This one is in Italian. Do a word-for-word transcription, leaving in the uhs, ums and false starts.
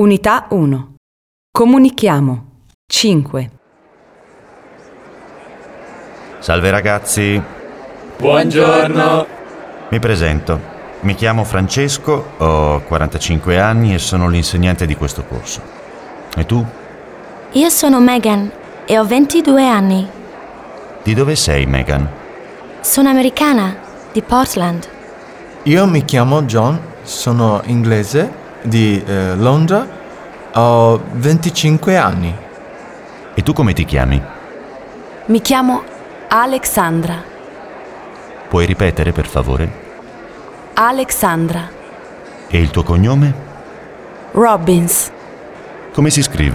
Unità uno. Comunichiamo. cinque. Salve ragazzi. Buongiorno. Mi presento. Mi chiamo Francesco, ho quarantacinque anni e sono l'insegnante di questo corso. E tu? Io sono Megan e ho ventidue anni. Di dove sei, Megan? Sono americana, di Portland. Io mi chiamo John, sono inglese, di eh, Londra, ho venticinque anni. E tu come ti chiami? Mi chiamo Alexandra. Puoi ripetere, per favore? Alexandra. E il tuo cognome? Robbins. Come si scrive?